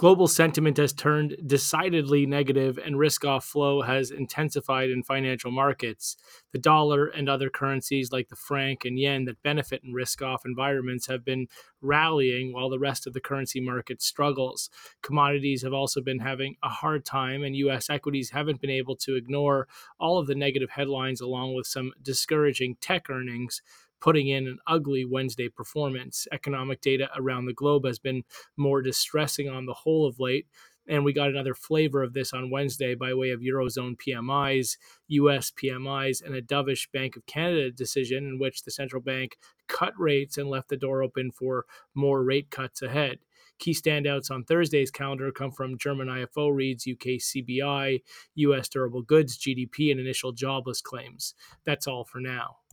Global sentiment has turned decidedly negative and risk off flow has intensified in financial markets. The dollar and other currencies like the franc and yen that benefit in risk off environments have been rallying while the rest of the currency market struggles. Commodities have also been having a hard time, and U.S. equities haven't been able to ignore all of the negative headlines along with some discouraging tech earnings, putting in an ugly Wednesday performance. Economic data around the globe has been more distressing on the whole of late. And we got another flavor of this on Wednesday by way of Eurozone PMIs, US PMIs, and a dovish Bank of Canada decision in which the central bank cut rates and left the door open for more rate cuts ahead. Key standouts on Thursday's calendar come from German IFO reads, UK CBI, US durable goods, GDP, and initial jobless claims. That's all for now.